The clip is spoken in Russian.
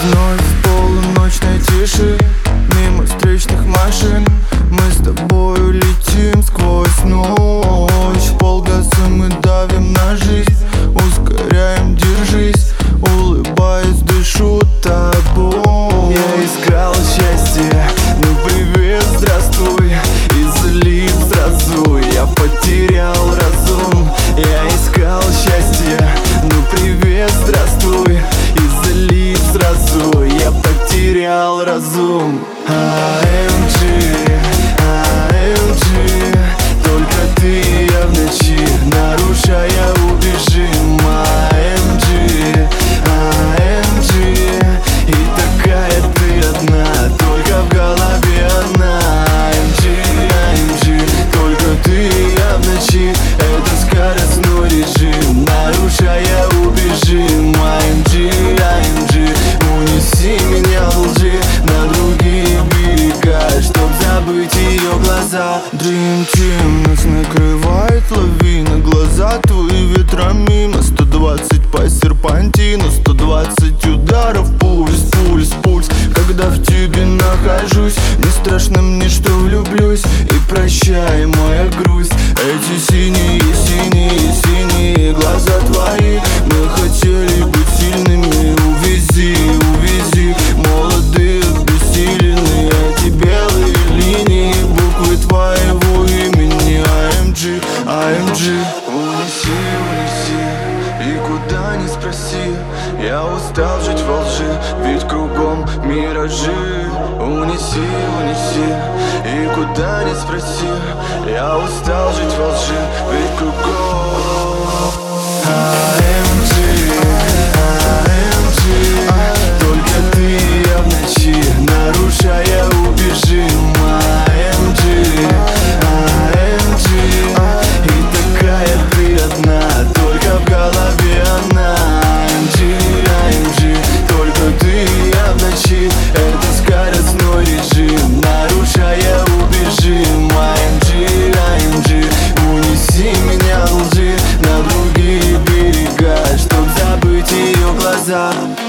Вновь в полуночной тиши, мимо встречных машин, мы с тобою летим сквозь ночь. Полгаза мы давим на жизнь, ускоряем, держись, улыбаясь, дышу тобой. Я искал счастье, ну привет, здравствуй. Из-за лиц сразу я потерял разум. Я искал счастье, ну привет, здравствуй. Из-за лиц сразу я потерял разум. AMG, AMG, только ты и я в ночи, нарушая убежим. AMG, AMG, и такая ты одна, только в голове она. AMG, AMG, только ты и я в ночи, это скоростной режим, нарушая убежим. AMG, AMG, унеси меня в лжи на другие берега, чтоб забыть ее глаза. Dream Team, нас накрывает лавина, глаза твои ветра мимо. 120 по серпантину, 120 ударов, пульс, пульс, пульс. Когда в тебе нахожусь, не страшно мне, что влюблюсь. И прощай, моя грусть, эти синие, синие, синие глаза твои. Мы хотели быть сильными, увези, увези. Молодые, бессиленные, эти белые линии, буквы твоего имени. AMG, AMG, унеси, унеси, и куда ни спроси. Я устал жить во лжи, ведь кругом миражи. Унеси, унеси, и куда ни спроси. Я устал жить во лжи, ведь кругом AMG, AMG, только ты и я в ночи, нарушая убежим. AMG, AMG, и такая ты одна, только в голове она. AMG, AMG, только ты и я в ночи, это скоростной режим, нарушая убежим. AMG, AMG, унеси меня в лжи на другие берега, чтоб забыть ее глаза.